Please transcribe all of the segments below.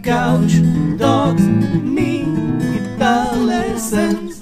couch, dogs, me, guitar lessons.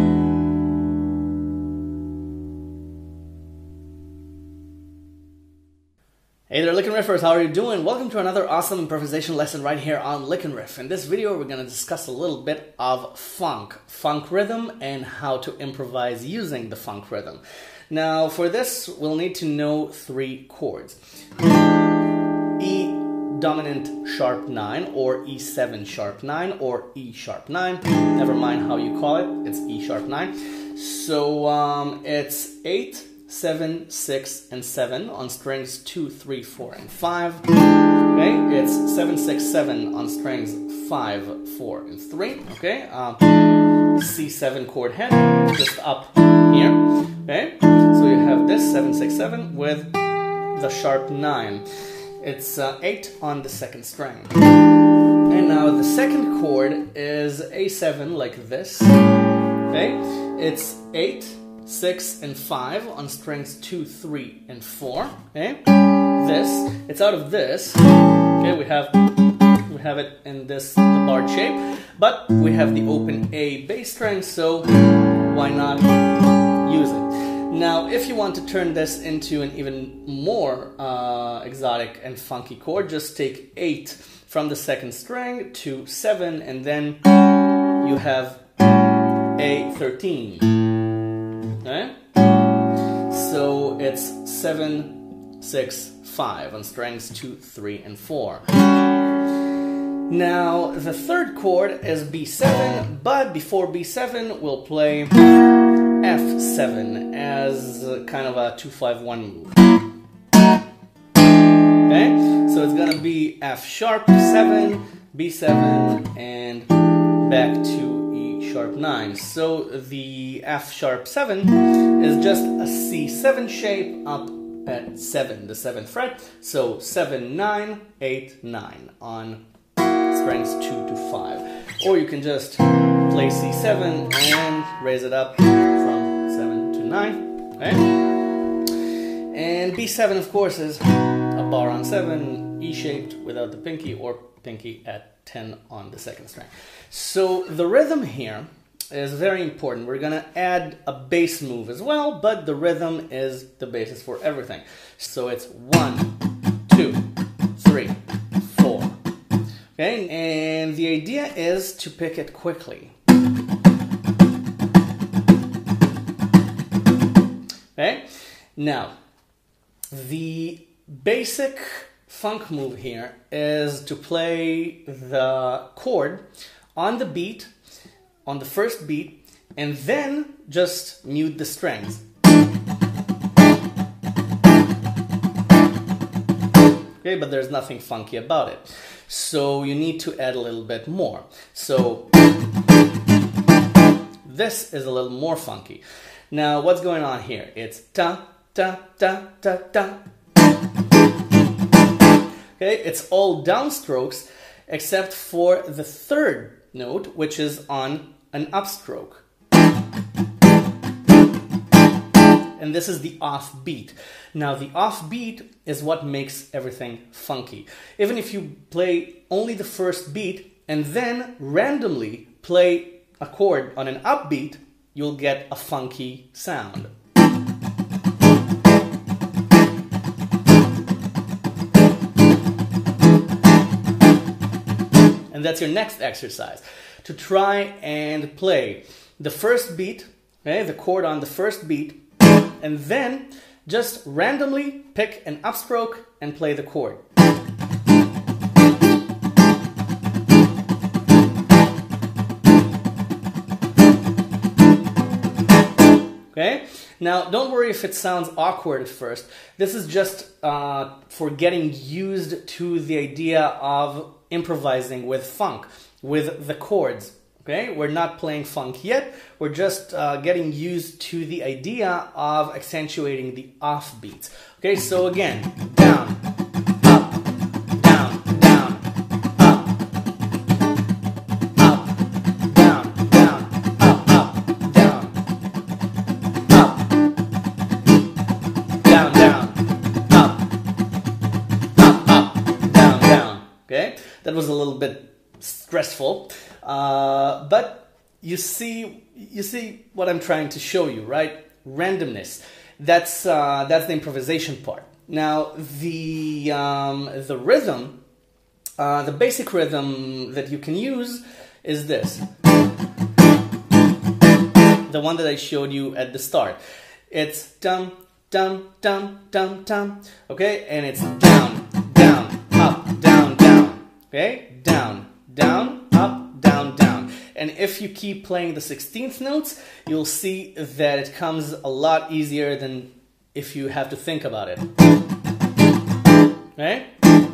Hey there, Lick and Riffers, how are you doing? Welcome to another awesome improvisation lesson right here on Lick and Riff. In this video, we're going to discuss a little bit of funk rhythm, and how to improvise using the funk rhythm. Now, for this, we'll need to know three chords. E dominant sharp 9, or E7 sharp 9, or E sharp 9. Never mind how you call it, it's E sharp 9. So it's 8, 7, 6, and 7 on strings 2, 3, 4, and 5. Okay, it's 7, 6, 7 on strings 5, 4, and 3. Okay, C7 chord head, just up here. Okay, so you have this 7, 6, 7 with the sharp 9. It's 8 on the second string. And now the second chord is A7, like this. Okay, it's 8, 6, and 5 on strings 2, 3, and 4. Okay, this, it's out of this. Okay, we have it in this the barred shape, but we have the open A bass string, so why not use it? Now, if you want to turn this into an even more exotic and funky chord, just take 8 from the second string to 7, and then you have A13. Okay? So it's 7, 6, 5 on strings 2, 3, and 4. Now, the third chord is B7, but before B7, we'll play F7 as kind of a 2-5-1 move. Okay? So it's gonna be F sharp 7, B7, and back to E sharp 9. So the F sharp 7 is just a C7 shape up at 7, the 7th fret. So 7, 9, 8, 9 on strings 2 to 5. Or you can just play C7 and raise it up from 7 to 9. Okay? And B7, of course, is a bar on 7, E-shaped without the pinky, or pinky at 10 on the second string. So the rhythm here is very important. We're gonna add a bass move as well, but the rhythm is the basis for everything. So it's 1, 2, 3, 4. Okay, and the idea is to pick it quickly. Okay, now the basic funk move here is to play the chord on the beat, on the first beat, and then just mute the strings. Okay, but there's nothing funky about it. So you need to add a little bit more. So this is a little more funky. Now, what's going on here? It's ta, ta, ta, ta, ta. Okay, it's all downstrokes except for the third note, which is on an upstroke. And this is the offbeat. Now, the offbeat is what makes everything funky. Even if you play only the first beat and then randomly play a chord on an upbeat, you'll get a funky sound. And that's your next exercise. To try and play the first beat, okay, the chord on the first beat, and then just randomly pick an upstroke and play the chord. Okay? Now, don't worry if it sounds awkward at first. This is just for getting used to the idea of improvising with funk, with the chords. Okay, we're not playing funk yet. We're just getting used to the idea of accentuating the offbeats. Okay, so again, down, up, down, down, up, up, down, down, up, up, down, up, down, down, up, up, down, down. Okay, that was a little bit stressful, but you see what I'm trying to show you, right? Randomness. That's the improvisation part. Now the rhythm, the basic rhythm that you can use is this, the one that I showed you at the start. It's dum dum dum dum dum, okay, and it's down down up down down, okay, down down up down down. And if you keep playing the 16th notes, you'll see that it comes a lot easier than if you have to think about it. Okay?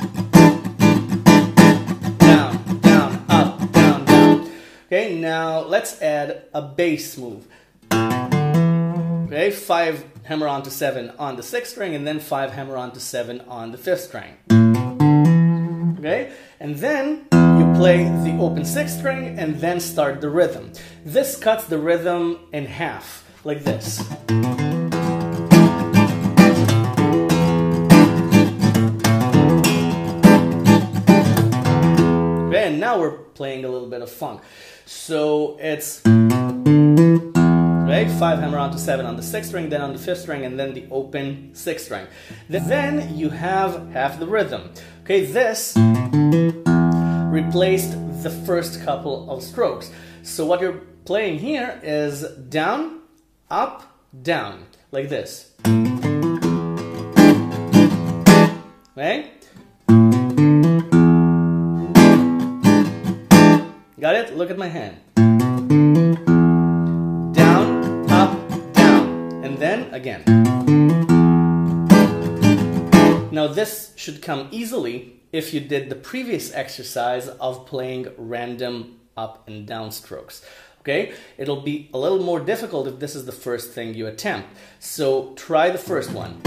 Down, down, up, down, down. Okay, now let's add a bass move. Okay, 5 hammer on to 7 on the 6th string, and then 5 hammer on to 7 on the 5th string. Okay, and then you play the open 6th string and then start the rhythm. This cuts the rhythm in half, like this. Okay, and now we're playing a little bit of funk. So it's 5 hammer on to 7 on the 6th string, then on the 5th string, and then the open 6th string. Then you have half the rhythm. Okay, this replaced the first couple of strokes. So what you're playing here is down, up, down, like this. Okay? Got it? Look at my hand. Down, up, down, and then again. Now this should come easily if you did the previous exercise of playing random up and down strokes. Okay? It'll be a little more difficult if this is the first thing you attempt. So try the first one.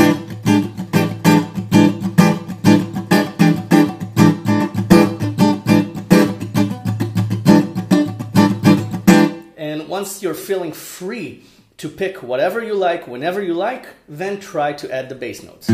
And once you're feeling free to pick whatever you like, whenever you like, then try to add the bass notes.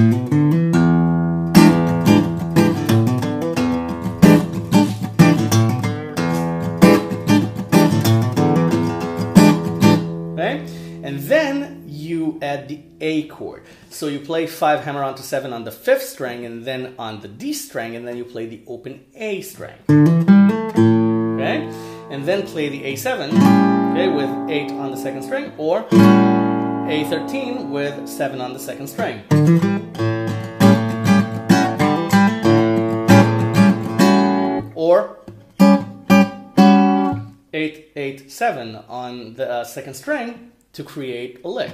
Okay? And then you add the A chord. So you play 5 hammer on to 7 on the 5th string, and then on the D string, and then you play the open A string. Okay? And then play the A7, okay, with 8 on the 2nd string, or A13 with 7 on the 2nd string. Or 8, 8, 7 on the 2nd string to create a lick.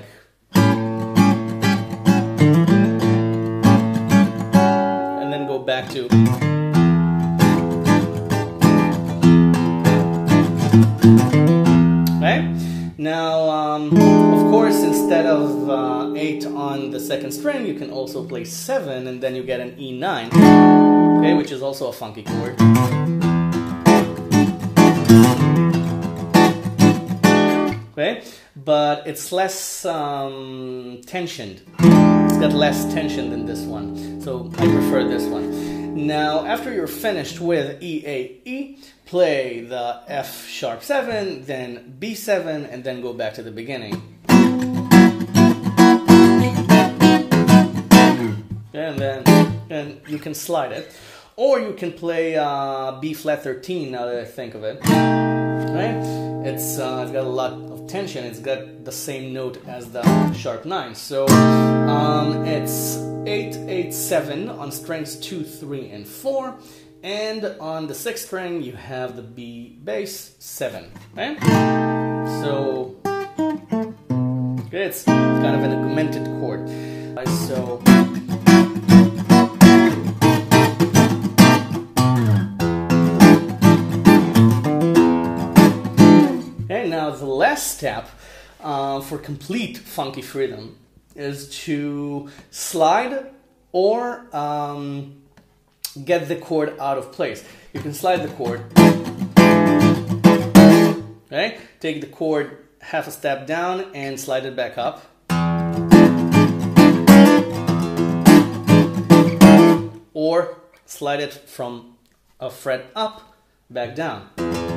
And then go back to... Okay? Now, of course, instead of 8 on the 2nd string, you can also play 7, and then you get an E9, okay, which is also a funky chord. Okay? But it's less tensioned. It's got less tension than this one, so I prefer this one. Now, after you're finished with E, A, E, play the F sharp 7, then B7, and then go back to the beginning. And you can slide it. Or you can play B flat 13, now that I think of it. Right? It's got a lot of tension. It's got the same note as the sharp 9. So it's 8, 8, 7 on strings 2, 3, and 4. And on the 6th string, you have the B bass 7. Okay? So okay, it's kind of an augmented chord. So okay, now the last step for complete funky freedom is to slide or get the chord out of place. You can slide the chord, okay? Take the chord half a step down and slide it back up. Or slide it from a fret up back down.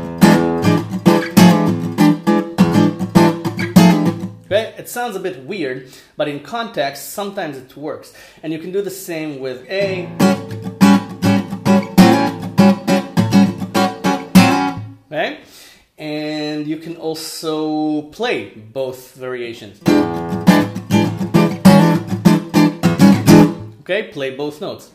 Okay, it sounds a bit weird, but in context, sometimes it works. And you can do the same with A. Okay, and you can also play both variations. Okay, play both notes.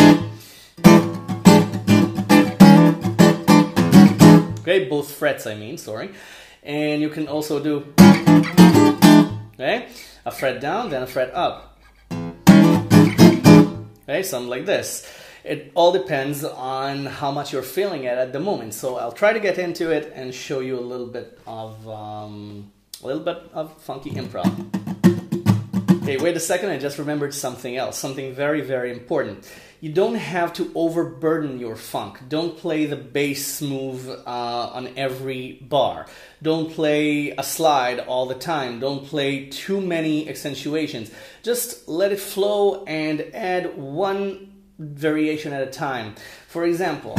Okay, both frets, sorry. And you can also do, okay, a fret down, then a fret up. Okay, something like this. It all depends on how much you're feeling it at the moment. So I'll try to get into it and show you a little bit of funky improv. Okay, wait a second, I just remembered something else, something very, very important. You don't have to overburden your funk. Don't play the bass move on every bar. Don't play a slide all the time. Don't play too many accentuations. Just let it flow and add one variation at a time. For example,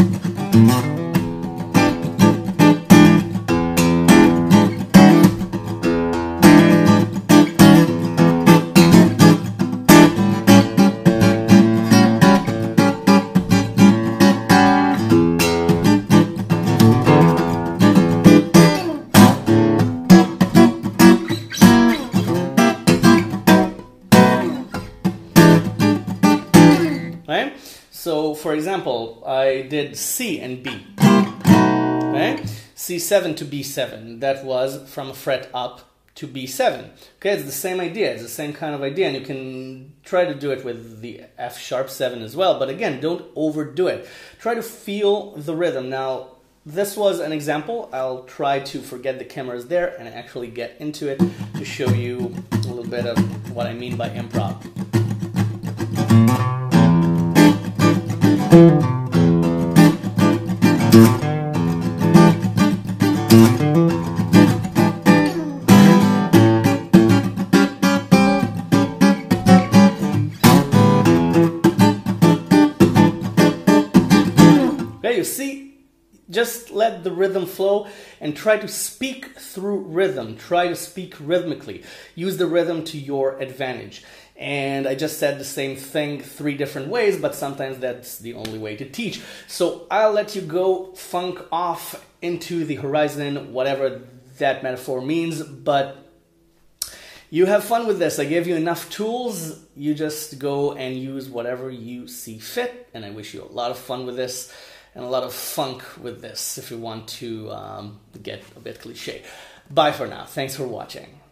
right? So, for example, I did C and B. Okay? C7 to B7. That was from a fret up to B7. Okay, it's the same idea. It's the same kind of idea, and you can try to do it with the F sharp 7 as well. But again, don't overdo it. Try to feel the rhythm. Now, this was an example. I'll try to forget the cameras there and actually get into it to show you a little bit of what I mean by improv. Okay, you see, just let the rhythm flow and try to speak through rhythm. Try to speak rhythmically. Use the rhythm to your advantage. And I just said the same thing 3 different ways, but sometimes that's the only way to teach. So I'll let you go funk off into the horizon, whatever that metaphor means, but you have fun with this. I gave you enough tools. You just go and use whatever you see fit, and I wish you a lot of fun with this and a lot of funk with this if you want to get a bit cliche. Bye for now. Thanks for watching.